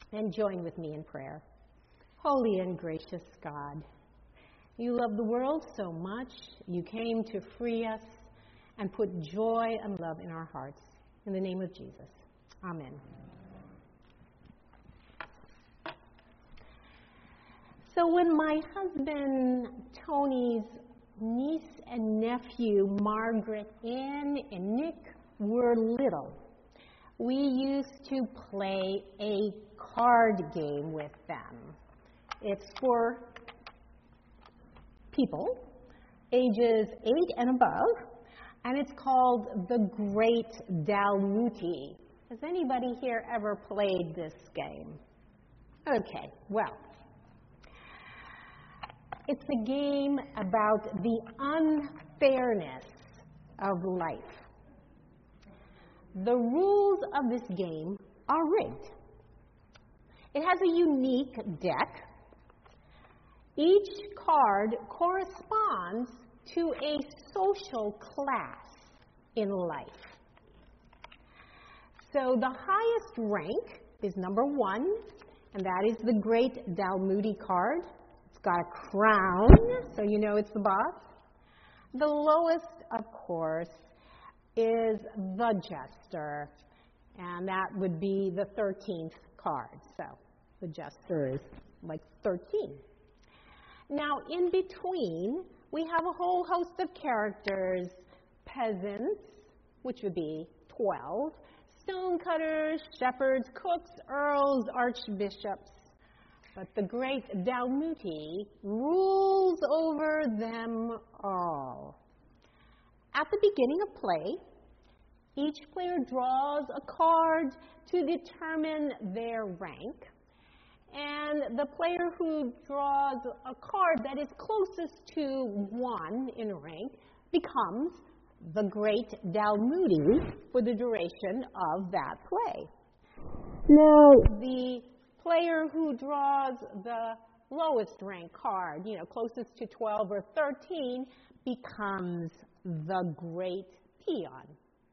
and join with me in prayer. Holy and gracious God, you love the world so much, you came to free us and put joy and love in our hearts. In the name of Jesus, amen. So when my husband Tony's niece and nephew, Margaret, Ann, and Nick, were little, we used to play a card game with them. It's for people ages 8 and above, and it's called The Great Dalmuti. Has anybody here ever played this game? Okay, well, it's a game about the unfairness of life. The rules of this game are rigged. It has a unique deck. Each card corresponds to a social class in life. So the highest rank is number 1, and that is the Great Dalmuti card. It's got a crown, so you know it's the boss. The lowest, of course, is the Jester, and that would be the 13th card. So the Jester is like 13. Now, in between, we have a whole host of characters: peasants, which would be 12, stonecutters, shepherds, cooks, earls, archbishops. But the Great Dalmuti rules over them all. At the beginning of play, each player draws a card to determine their rank. And the player who draws a card that is closest to 1 in rank becomes the Great Dalmuti for the duration of that play. Now, the player who draws the lowest rank card, closest to 12 or 13, becomes the Great Peon.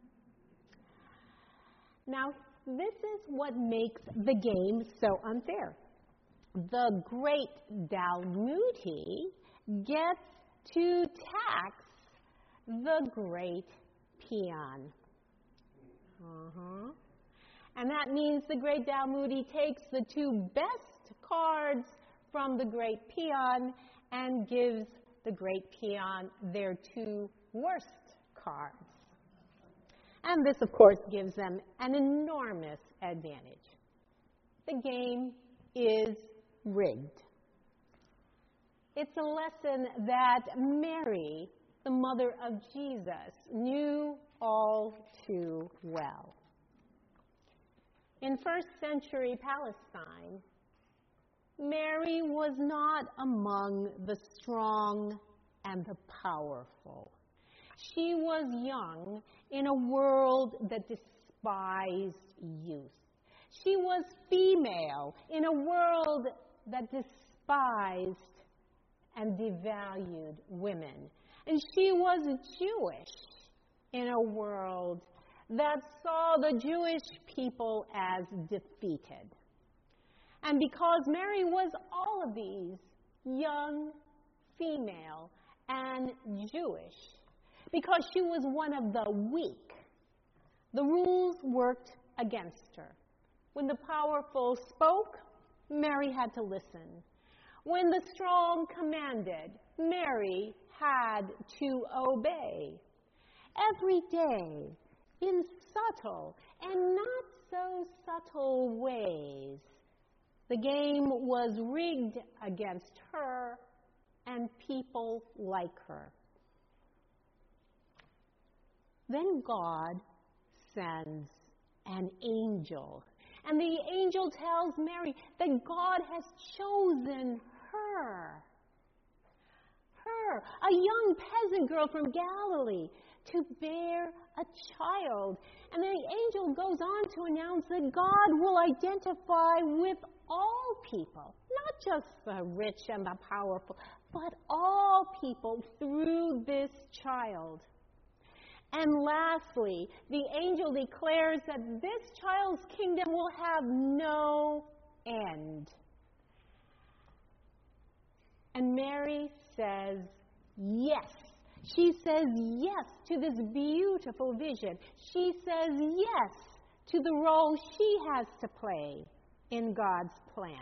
Now, this is what makes the game so unfair. The Great Dalmuti gets to tax the Great Peon. And that means the Great Dalmuti takes the 2 best cards from the Great Peon and gives the Great Peon their 2 worst cards. And this, of course, gives them an enormous advantage. The game is rigged. It's a lesson that Mary, the mother of Jesus, knew all too well. In first century Palestine, Mary was not among the strong and the powerful. She was young in a world that despised youth. She was female in a world that despised and devalued women. And she was Jewish in a world that saw the Jewish people as defeated. And because Mary was all of these, young, female, and Jewish, because she was one of the weak, the rules worked against her. When the powerful spoke, Mary had to listen. When the strong commanded, Mary had to obey. Every day, in subtle and not so subtle ways, the game was rigged against her and people like her. Then God sends an angel. And the angel tells Mary that God has chosen her, a young peasant girl from Galilee, to bear a child. And the angel goes on to announce that God will identify with all people, not just the rich and the powerful, but all people through this child. And lastly, the angel declares that this child's kingdom will have no end. And Mary says yes. She says yes to this beautiful vision. She says yes to the role she has to play in God's plan.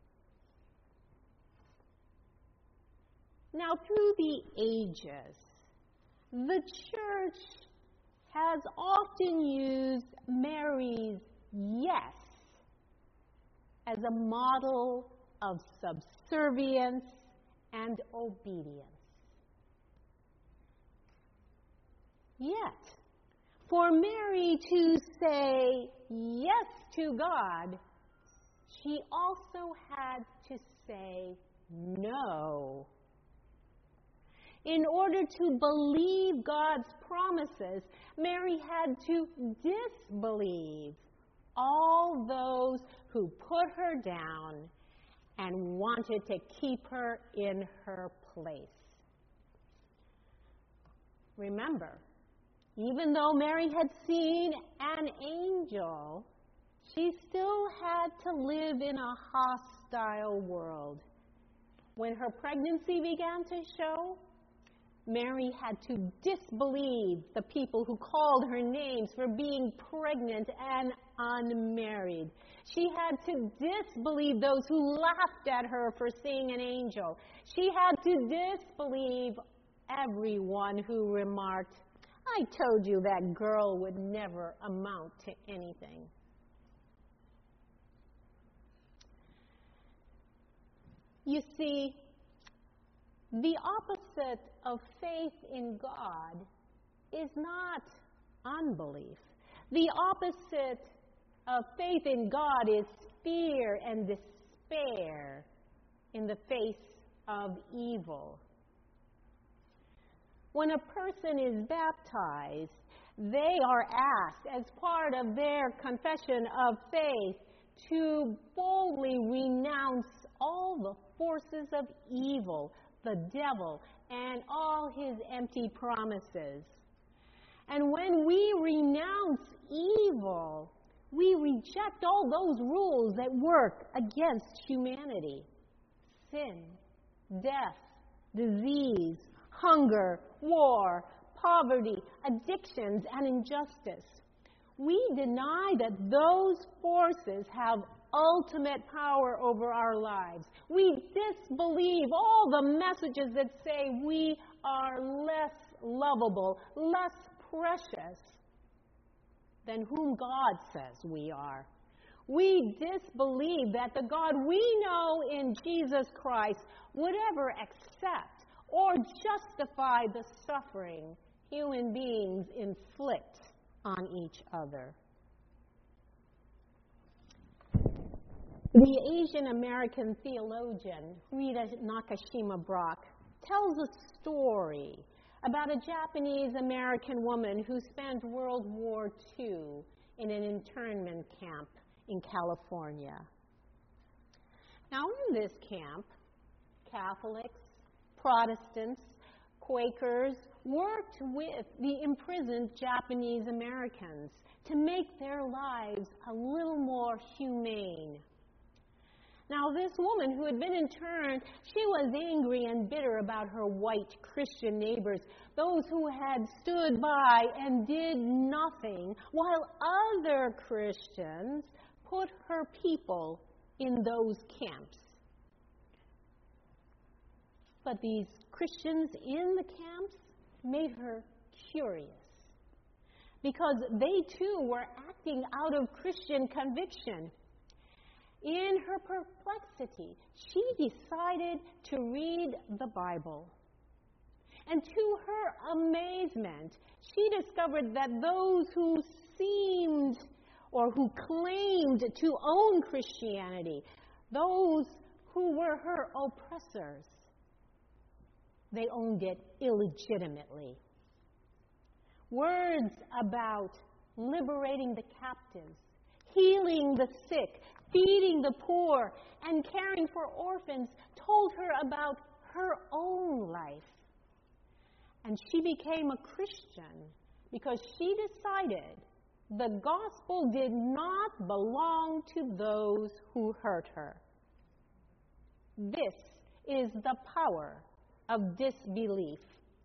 Now, through the ages, the church has often used Mary's yes as a model of subservience and obedience. Yet, for Mary to say yes to God, she also had to say no. In order to believe God's promises, Mary had to disbelieve all those who put her down and wanted to keep her in her place. Remember, even though Mary had seen an angel, she still had to live in a hostile world. When her pregnancy began to show, Mary had to disbelieve the people who called her names for being pregnant and unmarried. She had to disbelieve those who laughed at her for seeing an angel. She had to disbelieve everyone who remarked, "I told you that girl would never amount to anything." You see, the opposite of faith in God is not unbelief. The opposite of faith in God is fear and despair in the face of evil. When a person is baptized, they are asked, as part of their confession of faith, to boldly renounce all the forces of evil, the devil, and all his empty promises. And when we renounce evil, we reject all those rules that work against humanity. Sin, death, disease, hunger, war, poverty, addictions, and injustice. We deny that those forces have ultimate power over our lives. We disbelieve all the messages that say we are less lovable, less precious than whom God says we are. We disbelieve that the God we know in Jesus Christ would ever accept or justify the suffering human beings inflict on each other. The Asian American theologian Rita Nakashima Brock tells a story about a Japanese American woman who spent World War II in an internment camp in California. Now, in this camp, Catholics, Protestants, Quakers worked with the imprisoned Japanese Americans to make their lives a little more humane. Now, this woman who had been interned, she was angry and bitter about her white Christian neighbors, those who had stood by and did nothing, while other Christians put her people in those camps. But these Christians in the camps made her curious, because they too were acting out of Christian conviction. In her perplexity, she decided to read the Bible. And to her amazement, she discovered that those who seemed or who claimed to own Christianity, those who were her oppressors, they owned it illegitimately. Words about liberating the captives, healing the sick, feeding the poor, and caring for orphans told her about her own life. And she became a Christian because she decided the gospel did not belong to those who hurt her. This is the power of disbelief.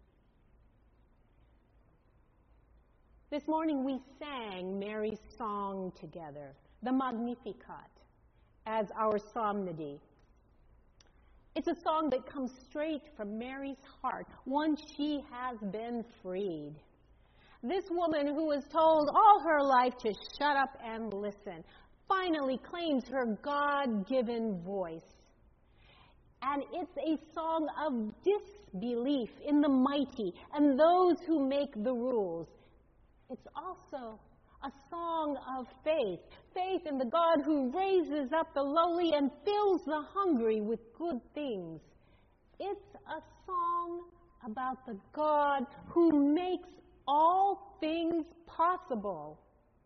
This morning we sang Mary's song together, the Magnificat, as our psalmody. It's a song that comes straight from Mary's heart once she has been freed. This woman who was told all her life to shut up and listen finally claims her God-given voice. And it's a song of disbelief in the mighty and those who make the rules. It's also a song of faith, faith in the God who raises up the lowly and fills the hungry with good things. It's a song about the God who makes all things possible.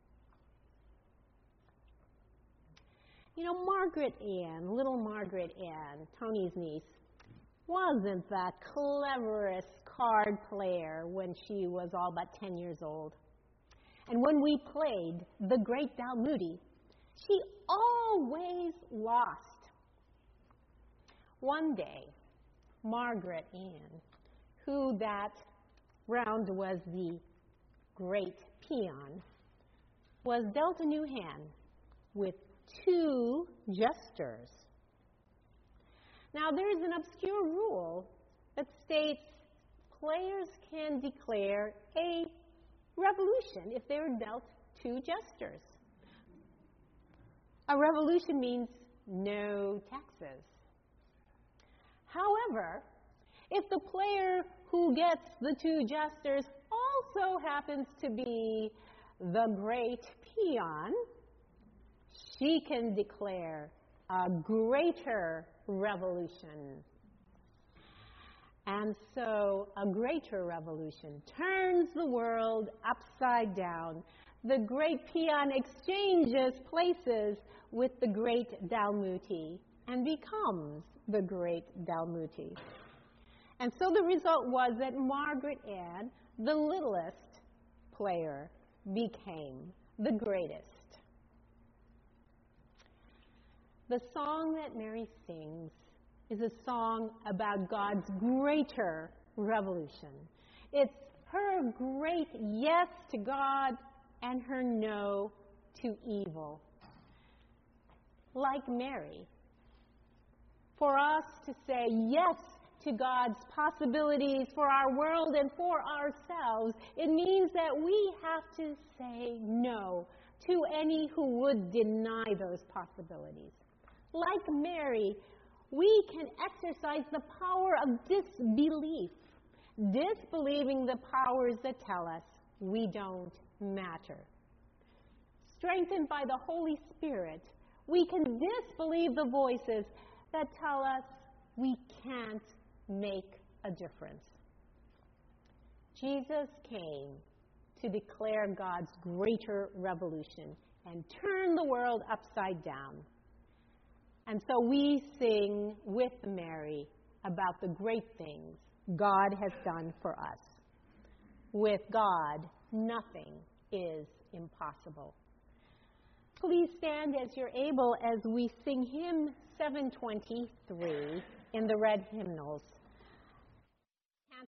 You know, Margaret Ann, little Margaret Ann, Tony's niece, wasn't the cleverest card player when she was all but 10 years old. And when we played The Great Dalmuti, she always lost. One day, Margaret Ann, who that round was the great peon, was dealt a new hand with 2 jesters. Now, there's an obscure rule that states players can declare a revolution if they're dealt 2 jesters. A revolution means no taxes. However, if the player who gets the 2 jesters also happens to be the great peon, she can declare a greater revolution. And so a greater revolution turns the world upside down. The great peon exchanges places with the great Dalmuti and becomes the great Dalmuti. And so the result was that Margaret Ann, the littlest player, became the greatest. The song that Mary sings is a song about God's greater revolution. It's her great yes to God and her no to evil. Like Mary, for us to say yes to God's possibilities for our world and for ourselves, it means that we have to say no to any who would deny those possibilities. Like Mary, we can exercise the power of disbelief, disbelieving the powers that tell us we don't matter. Strengthened by the Holy Spirit, we can disbelieve the voices that tell us we can't make a difference. Jesus came to declare God's greater revolution and turn the world upside down. And so we sing with Mary about the great things God has done for us. With God, nothing is impossible. Please stand as you're able as we sing hymn 723 in the red hymnals.